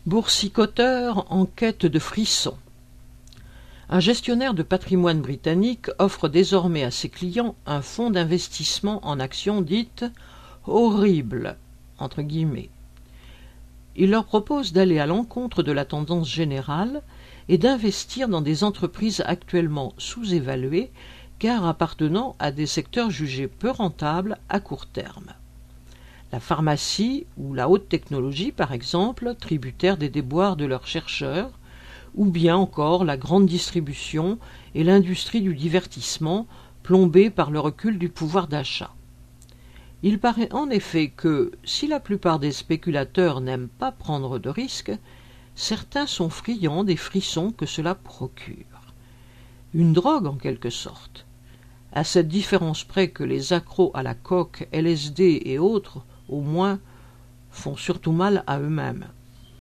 Boursicoteur en quête de frissons. Un gestionnaire de patrimoine britannique offre désormais à ses clients un fonds d'investissement en actions dites « horribles ». Entre guillemets. Il leur propose d'aller à l'encontre de la tendance générale et d'investir dans des entreprises actuellement sous-évaluées car appartenant à des secteurs jugés peu rentables à court terme. La pharmacie ou la haute technologie, par exemple, tributaires des déboires de leurs chercheurs, ou bien encore la grande distribution et l'industrie du divertissement, plombées par le recul du pouvoir d'achat. Il paraît en effet que, si la plupart des spéculateurs n'aiment pas prendre de risques, certains sont friands des frissons que cela procure. Une drogue en quelque sorte. À cette différence près que les accros à la coke, LSD et autres, au moins, font surtout mal à eux-mêmes.